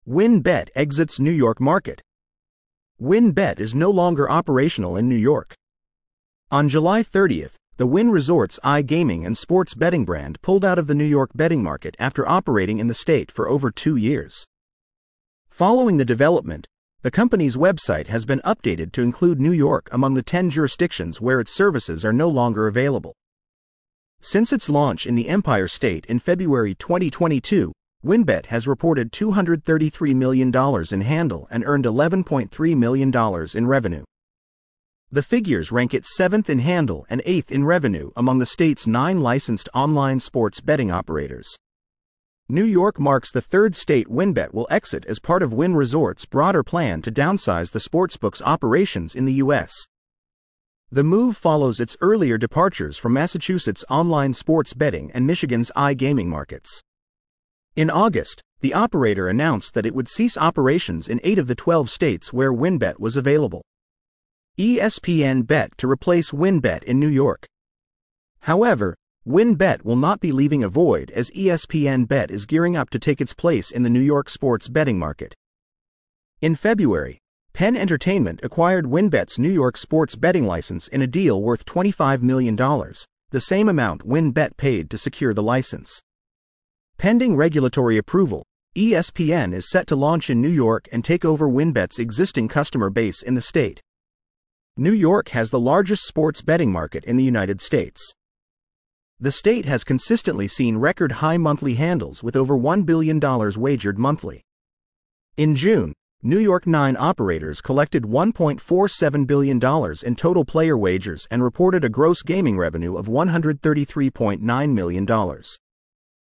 WynnBET exits New York market. WynnBET is no longer operational in New York. On July 30th, the Wynn Resorts iGaming and sports betting brand pulled out of the New York betting market after operating in the state for over 2 years. Following the development, the company's website has been updated to include New York among the 10 jurisdictions where its services are no longer available. Since its launch in the Empire State in February 2022, WynnBET has reported $233 million in handle and earned $11.3 million in revenue. The figures rank it 7th in handle and 8th in revenue among the state's 9 licensed online sports betting operators. New York marks the third state WynnBET will exit as part of Wynn Resorts' broader plan to downsize the sportsbook's operations in the U.S. The move follows its earlier departures from Massachusetts' online sports betting and Michigan's iGaming markets. In August, the operator announced that it would cease operations in 8 of the 12 states where WynnBET was available. ESPN bet to replace WynnBET in New York. However, WynnBET will not be leaving a void as ESPN Bet is gearing up to take its place in the New York sports betting market. In February, Penn Entertainment acquired WynnBET's New York sports betting license in a deal worth $25 million, the same amount WynnBET paid to secure the license. Pending regulatory approval, ESPN is set to launch in New York and take over WynnBET's existing customer base in the state. New York has the largest sports betting market in the United States. The state has consistently seen record-high monthly handles with over $1 billion wagered monthly. In June, New York 9 operators collected $1.47 billion in total player wagers and reported a gross gaming revenue of $133.9 million.